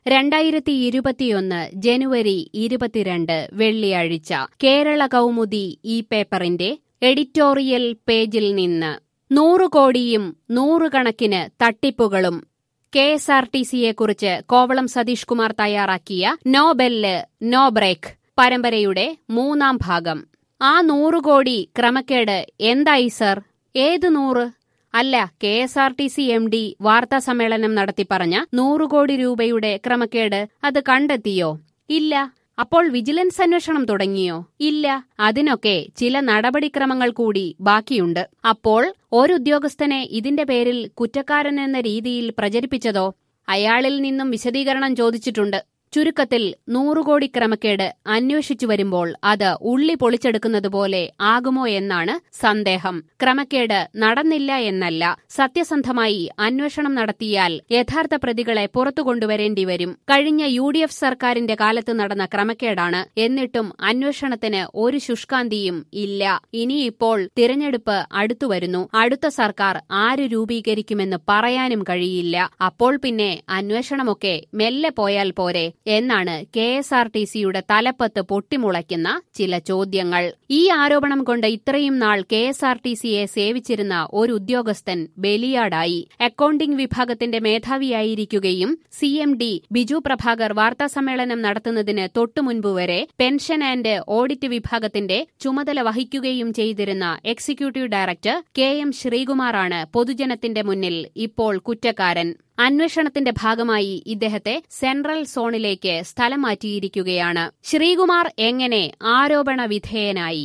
2021 ജനുവരി 22 വെള്ളിയാഴ്ച കേരള കൗമുദി ഈ പേപ്പറിന്റെ എഡിറ്റോറിയൽ പേജിൽ നിന്ന് 100 കോടിയും നൂറുകണക്കിന് തട്ടിപ്പുകളും KSRTCയെക്കുറിച്ച് കോവളം സതീഷ് കുമാർ തയ്യാറാക്കിയ നോ ബെല്ല് നോ ബ്രേക്ക് പരമ്പരയുടെ 3-ാം ഭാഗം. ആ 100 കോടി ക്രമക്കേട് എന്തായി സർ? ഏത് 100? അല്ല, KSRTC MD വാർത്താസമ്മേളനം നടത്തി പറഞ്ഞ 100 കോടി രൂപയുടെ ക്രമക്കേട് അത് കണ്ടെത്തിയോ? ഇല്ല. അപ്പോൾ വിജിലൻസ് അന്വേഷണം തുടങ്ങിയോ? ഇല്ല. അതിനൊക്കെ ചില നടപടിക്രമങ്ങൾ കൂടി ബാക്കിയുണ്ട്. അപ്പോൾ ഒരു ഉദ്യോഗസ്ഥനെ ഇതിന്റെ പേരിൽ കുറ്റക്കാരനെന്ന രീതിയിൽ പ്രചരിപ്പിച്ചതോ? അയാളിൽ നിന്നും വിശദീകരണം ചോദിച്ചിട്ടുണ്ട്. ചുരുക്കത്തിൽ 100 കോടി ക്രമക്കേട് അന്വേഷിച്ചു വരുമ്പോൾ അത് ഉള്ളി പൊളിച്ചെടുക്കുന്നതുപോലെ ആകുമോ എന്നാണ് സന്ദേഹം. ക്രമക്കേട് നടന്നില്ല എന്നല്ല, സത്യസന്ധമായി അന്വേഷണം നടത്തിയാൽ യഥാർത്ഥ പ്രതികളെ പുറത്തു കൊണ്ടുവരേണ്ടി വരും. കഴിഞ്ഞ UDF സർക്കാരിന്റെ കാലത്ത് നടന്ന ക്രമക്കേടാണ്. എന്നിട്ടും അന്വേഷണത്തിന് ഒരു ശുഷ്കാന്തിയും ഇല്ല. ഇനിയിപ്പോൾ തിരഞ്ഞെടുപ്പ് അടുത്തുവരുന്നു. അടുത്ത സർക്കാർ ആര് രൂപീകരിക്കുമെന്ന് പറയാനും കഴിയില്ല. അപ്പോൾ പിന്നെ അന്വേഷണമൊക്കെ മെല്ലെ പോയാൽ പോരെ എന്നാണ് KSRTCയുടെ തലപ്പത്ത് പൊട്ടിമുളയ്ക്കുന്ന ചില ചോദ്യങ്ങൾ. ഈ ആരോപണം കൊണ്ട് ഇത്രയും നാൾ KSRTCയെ സേവിച്ചിരുന്ന ഒരു ഉദ്യോഗസ്ഥൻ ബലിയാടായി. അക്കൌണ്ടിംഗ് വിഭാഗത്തിന്റെ മേധാവിയായിരിക്കുകയും CMD ബിജു പ്രഭാകർ വാർത്താസമ്മേളനം നടത്തുന്നതിന് തൊട്ടുമുൻപുവരെ പെൻഷൻ ആൻഡ് ഓഡിറ്റ് വിഭാഗത്തിന്റെ ചുമതല വഹിക്കുകയും ചെയ്തിരുന്ന എക്സിക്യൂട്ടീവ് ഡയറക്ടർ KM ശ്രീകുമാറാണ് പൊതുജനത്തിന്റെ മുന്നിൽ ഇപ്പോൾ കുറ്റക്കാരൻ. അന്വേഷണത്തിന്റെ ഭാഗമായി ഇദ്ദേഹത്തെ സെൻട്രൽ സോണിലേക്ക് സ്ഥലം മാറ്റിയിരിക്കുകയാണ്. ശ്രീകുമാർ എങ്ങനെ ആരോപണ വിധേയനായി?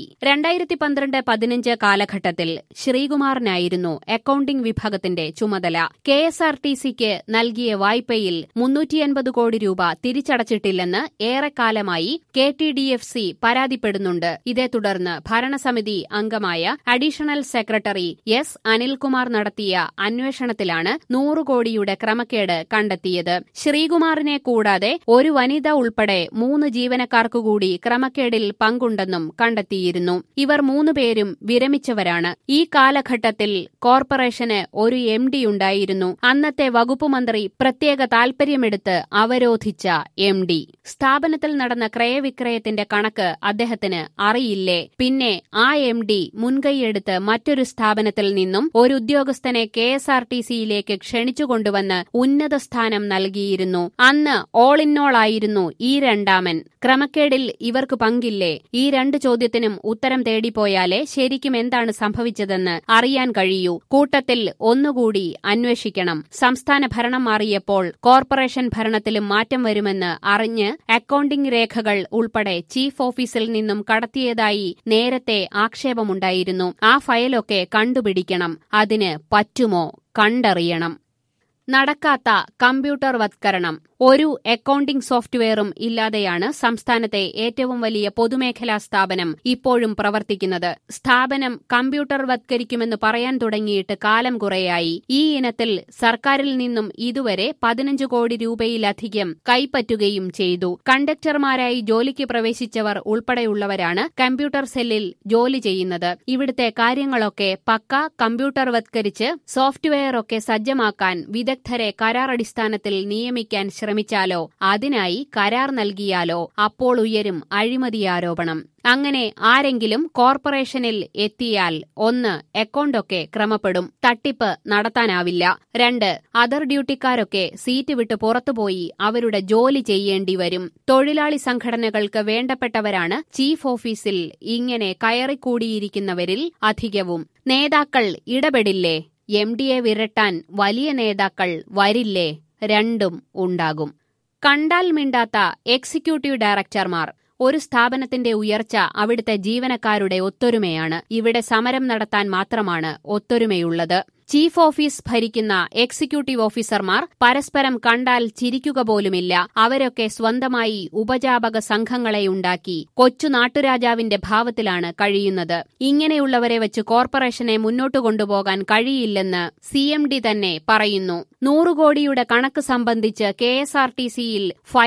2012-15 കാലഘട്ടത്തിൽ ശ്രീകുമാറിനായിരുന്നു അക്കൌണ്ടിംഗ് വിഭാഗത്തിന്റെ ചുമതല. KSRTCക്ക് നൽകിയ വായ്പയിൽ 350 കോടി രൂപ തിരിച്ചടച്ചിട്ടില്ലെന്ന് ഏറെക്കാലമായി KTDFC പരാതിപ്പെടുന്നുണ്ട്. ഇതേ തുടർന്ന് ഭരണസമിതി അംഗമായ അഡീഷണൽ സെക്രട്ടറി S. അനിൽകുമാർ നടത്തിയ അന്വേഷണത്തിലാണ് 100 കോടിയുടെ ക്രമക്കേട് കണ്ടെത്തിയത്. ശ്രീകുമാറിനെ കൂടാതെ ഒരു വനിത ഉൾപ്പെടെ 3 ജീവനക്കാർക്കുകൂടി ക്രമക്കേടിൽ പങ്കുണ്ടെന്നും കണ്ടെത്തിയിരുന്നു. ഇവർ 3 പേരും വിരമിച്ചവരാണ്. ഈ കാലഘട്ടത്തിൽ കോർപ്പറേഷന് ഒരു MD ഉണ്ടായിരുന്നു. അന്നത്തെ വകുപ്പ് മന്ത്രി പ്രത്യേക താൽപര്യമെടുത്ത് അവരോധിച്ച MD. സ്ഥാപനത്തിൽ നടന്ന ക്രയവിക്രയത്തിന്റെ കണക്ക് അദ്ദേഹത്തിന് അറിയില്ലേ? പിന്നെ ആ MD മുൻകൈയെടുത്ത് മറ്റൊരു സ്ഥാപനത്തിൽ നിന്നും ഒരു ഉദ്യോഗസ്ഥനെ KSRTCയിലേക്ക് ക്ഷണിച്ചുകൊണ്ടുവന്ന് ഉന്നത സ്ഥാനം നൽകിയിരുന്നു. അന്ന് ഓൾ ഇൻ ഓൾ ആയിരുന്നു ഈ രണ്ടാമൻ. ക്രമക്കേടിൽ ഇവർക്ക് പങ്കില്ലേ? ഈ 2 ചോദ്യത്തിനും ഉത്തരം തേടിപ്പോയാലേ ശരിക്കും എന്താണ് സംഭവിച്ചതെന്ന് അറിയാൻ കഴിയൂ. കൂട്ടത്തിൽ ഒന്നുകൂടി അന്വേഷിക്കണം. സംസ്ഥാന ഭരണം മാറിയപ്പോൾ കോർപ്പറേഷൻ ഭരണത്തിലും മാറ്റം വരുമെന്ന് അറിഞ്ഞ് അക്കൌണ്ടിംഗ് രേഖകൾ ഉൾപ്പെടെ ചീഫ് ഓഫീസിൽ നിന്നും കടത്തിയതായി നേരത്തെ ആക്ഷേപമുണ്ടായിരുന്നു. ആ ഫയലൊക്കെ കണ്ടുപിടിക്കണം. അതിന് പറ്റുമോ? കണ്ടറിയണം. നടക്കാത്ത കമ്പ്യൂട്ടർവത്കരണം. ഒരു അക്കൌണ്ടിംഗ് സോഫ്റ്റ്വെയറും ഇല്ലാതെയാണ് സംസ്ഥാനത്തെ ഏറ്റവും വലിയ പൊതുമേഖലാ സ്ഥാപനം ഇപ്പോഴും പ്രവർത്തിക്കുന്നത്. സ്ഥാപനം കമ്പ്യൂട്ടർവത്കരിക്കുമെന്ന് പറയാൻ തുടങ്ങിയിട്ട് കാലം കുറയായി. ഈ ഇനത്തിൽ സർക്കാരിൽ നിന്നും ഇതുവരെ 15 കോടി രൂപയിലധികം കൈപ്പറ്റുകയും ചെയ്തു. കണ്ടക്ടർമാരായി ജോലിക്ക് പ്രവേശിച്ചവർ ഉൾപ്പെടെയുള്ളവരാണ് കമ്പ്യൂട്ടർ സെല്ലിൽ ജോലി ചെയ്യുന്നത്. ഇവിടുത്തെ കാര്യങ്ങളൊക്കെ പക്ക കമ്പ്യൂട്ടർവത്കരിച്ച് സോഫ്റ്റ്വെയറൊക്കെ സജ്ജമാക്കാൻ വിദഗ്ധരെ കരാറടിസ്ഥാനത്തിൽ നിയമിക്കാൻ ശ്രമിച്ചാലോ, അതിനായി കരാർ നൽകിയാലോ അപ്പോൾ ഉയരും അഴിമതി ആരോപണം. അങ്ങനെ ആരെങ്കിലും കോർപ്പറേഷനിൽ എത്തിയാൽ 1. അക്കൗണ്ടൊക്കെ ക്രമപ്പെടും. തട്ടിപ്പ് നടത്താനാവില്ല. 2. അതർ ഡ്യൂട്ടിക്കാരൊക്കെ സീറ്റ് വിട്ട് പുറത്തുപോയി അവരുടെ ജോലി ചെയ്യേണ്ടി വരും. തൊഴിലാളി സംഘടനകൾക്ക് വേണ്ടപ്പെട്ടവരാണ് ചീഫ് ഓഫീസിൽ ഇങ്ങനെ കയറിക്കൂടിയിരിക്കുന്നവരിൽ അധികവും. നേതാക്കൾ ഇടപെടില്ലേ? MDയെ വിരട്ടാൻ വലിയ നേതാക്കൾ വരില്ലേ? രണ്ടും ഉണ്ടാകും. കണ്ടാൽ മിണ്ടാത്ത എക്സിക്യൂട്ടീവ് ഡയറക്ടർമാർ. ഒരു സ്ഥാപനത്തിന്റെ ഉയർച്ച അവിടുത്തെ ജീവനക്കാരുടെ ഒത്തൊരുമയാണ്. ഇവിടെ സമരം നടത്താൻ മാത്രമാണ് ഒത്തൊരുമയുള്ളത്. ചീഫ് ഓഫീസ് ഭരിക്കുന്ന എക്സിക്യൂട്ടീവ് ഓഫീസർമാർ പരസ്പരം കണ്ടാൽ ചിരിക്കുക പോലുമില്ല. അവരൊക്കെ സ്വന്തമായി ഉപജാപക സംഘങ്ങളെയുണ്ടാക്കി കൊച്ചു നാട്ടുരാജാവിന്റെ ഭാവത്തിലാണ് കഴിയുന്നത്. ഇങ്ങനെയുള്ളവരെ വെച്ച് കോർപ്പറേഷനെ മുന്നോട്ടു കൊണ്ടുപോകാൻ കഴിയില്ലെന്ന് CMD തന്നെ പറയുന്നു. 100 കോടിയുടെ കണക്ക് സംബന്ധിച്ച് KSRTCയിൽ ഫയൽ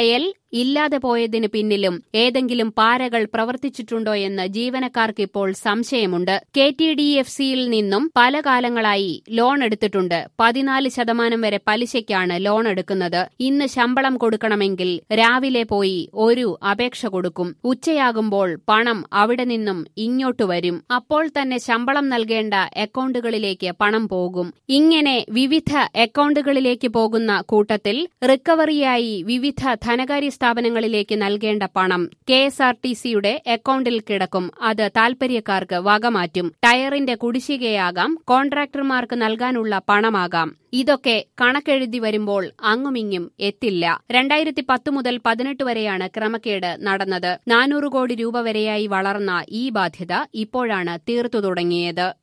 ഇല്ലാതെ പോയതിന് പിന്നിലും ഏതെങ്കിലും പാരകൾ പ്രവർത്തിച്ചിട്ടുണ്ടോയെന്ന് ജീവനക്കാർക്കിപ്പോൾ സംശയമുണ്ട്. KTDFCയിൽ നിന്നും പല കാലങ്ങളായി ലോൺ എടുത്തിട്ടുണ്ട്. 14% വരെ പലിശയ്ക്കാണ് ലോൺ എടുക്കുന്നത്. ഇന്ന് ശമ്പളം കൊടുക്കണമെങ്കിൽ രാവിലെ പോയി ഒരു അപേക്ഷ കൊടുക്കും. ഉച്ചയാകുമ്പോൾ പണം അവിടെ നിന്നും ഇങ്ങോട്ട് വരും. അപ്പോൾ തന്നെ ശമ്പളം നൽകേണ്ട അക്കൗണ്ടുകളിലേക്ക് പണം പോകും. ഇങ്ങനെ വിവിധ അക്കൗണ്ടുകളിലേക്ക് പോകുന്ന കൂട്ടത്തിൽ റിക്കവറിയായി വിവിധ ധനകാര്യ സ്ഥാപനങ്ങളിലേക്ക് നൽകേണ്ട പണം KSRTCയുടെ അക്കൗണ്ടിൽ കിടക്കും. അത് താൽപര്യക്കാർക്ക് വകമാറ്റും. ടയറിന്റെ കുടിശ്ശികയാകാം, കോൺട്രാക്ടർമാർക്ക് നൽകാനുള്ള പണമാകാം. ഇതൊക്കെ കണക്കെഴുതി വരുമ്പോൾ അങ്ങുമിങ്ങും എത്തില്ല. 2010 മുതൽ 18 വരെയാണ് ക്രമക്കേട് നടന്നത്. 400 കോടി രൂപ വരെയായി വളർന്ന ഈ ബാധ്യത ഇപ്പോഴാണ് തീർത്തു തുടങ്ങിയത്.